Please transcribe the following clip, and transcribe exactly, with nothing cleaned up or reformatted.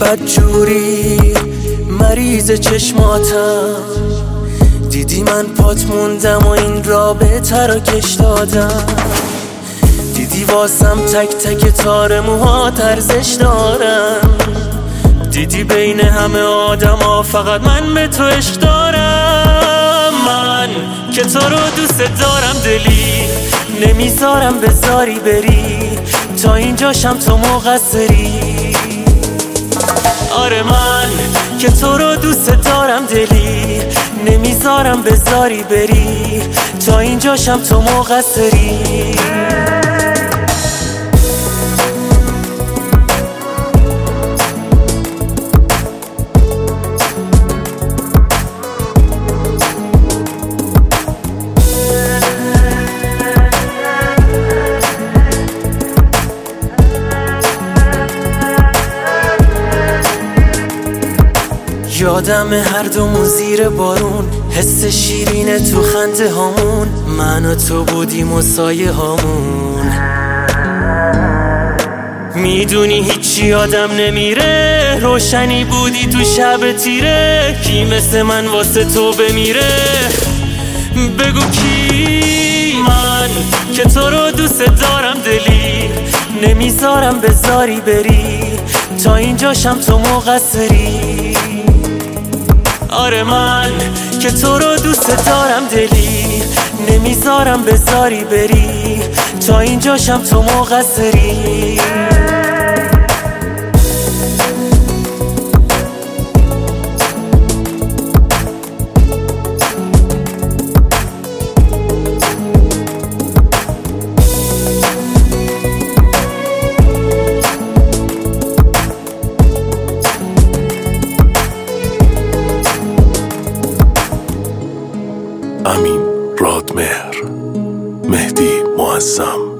بدجوری مریض چشماتم، دیدی من پات موندم و این رابطه رو کش دادم. دیدی واسم تک تک تار موهات ارزش دارم، دیدی بین همه آدم ها فقط من به تو عشق دارم. من که تو رو دوست دارم دلی، نمیذارم بذاری بری، تا اینجاشم تو مقصری. آره من که تو رو دوست دارم دلی، نمیذارم بذاری بری، تا اینجاشم تو مقصری. یادم هر دومون زیر بارون، حس شیرینه تو خنده هامون، من و تو بودیم و سایه هامون. میدونی هیچی یادم نمیره، روشنی بودی تو شب تیره، کی مثل من واسه تو بمیره؟ بگو کی؟ من که تو رو دوست دارم دلی، نمیذارم بذاری بری، تا اینجاشم تو مقصری. آره من که تو رو دوست دارم دلی، نمیذارم بذاری بری، تا اینجاشم تو مقصری. امین رادمهر، مهدی معظم.